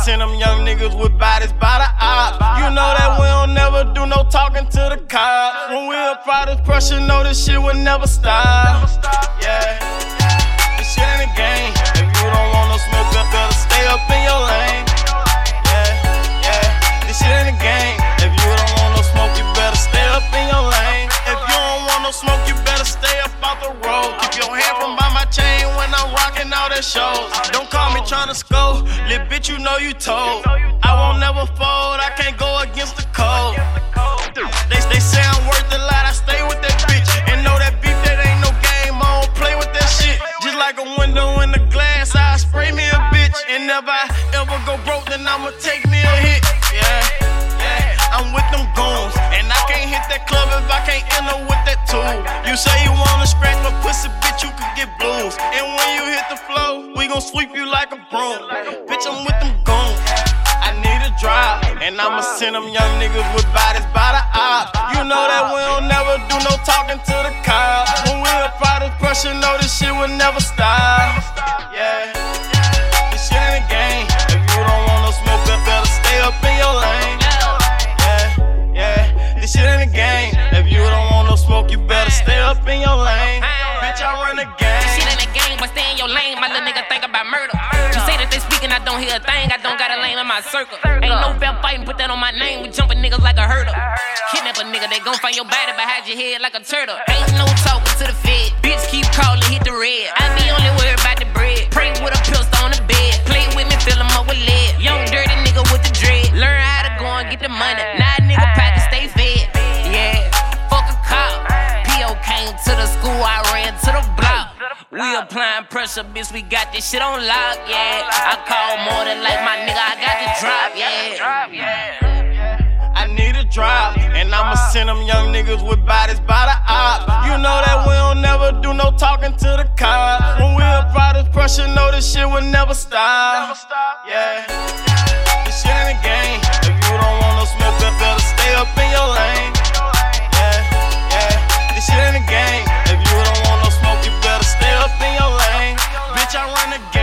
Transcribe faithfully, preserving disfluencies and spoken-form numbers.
send them young niggas with bodies by the op. You know that we don't never do no talking to the cops. When we apply this pressure, know this shit will never stop. Yeah, this shit ain't a game. If you don't want no smoke, you better stay up in your lane. Yeah, yeah, this shit ain't a game. If you don't want no smoke, you better stay up in your lane. If you don't want no smoke, you better stay up out the road. Keep your hand from by my chain when I'm rocking all the shows. Don't call me tryna score, little bitch, you know you told. I won't never fold, I can't go against the code. They, they say I'm worth a lot, I stay with that bitch. And know that beef, that ain't no game, I don't play with that shit. Just like a window in the glass, I spray me a bitch. And if I ever go broke, then I'ma take me a hit. Yeah, yeah, I'm with them goons. And I can't hit that club if I can't enter with that tool. You say you wanna scratch my pussy, bitch, you could get blues. And when you hit the floor, we gon' sweep you like a broom. Bitch, I'm with them goons. I need a drive, and I'ma send them young niggas with bodies by the op. You know that we don't never do no talking to the cops. When we apply this pressure, know this shit will never stop. Yeah, this shit ain't a game. If you don't want no smoke, you better stay up in your lane. Yeah, yeah, this shit ain't a game. If you don't want no smoke, you better stay up in your lane. Bitch, I run the game. This shit ain't a game, but stay in your lane. My little nigga think about murder. You say that they speaking, I don't hear a thing. I don't got a lane in my circle. Ain't no fair fighting, put that on my name. We jumping niggas like a hurdle. Kidnap a nigga, they gon' find your body behind your head like a turtle. Ain't no talking to the fed. Bitch keep calling, hit the red. I be only worried about the bread. Pray with a pistol on the bed. Play with me, fill him up with lead. Young dirty nigga with the dread. Learn how to go and get the money. Now a nigga pocket stay fed. Yeah, fuck a cop. P O came to the school, I ran to the block. We applying pressure, bitch, we got this shit on lock, yeah. I call more than like my nigga, I got the drop, yeah. I need a drive, and I'ma send them young niggas with bodies by the op. You know that we don't never do no talking to the cops. When we apply this pressure, know this shit will never stop. Yeah, this shit ain't a game. If you don't want no smoke, you better stay up in your lane. Yeah, yeah, this shit ain't a game. If you don't want no smoke, you better stay up in your lane. Bitch, I run the game.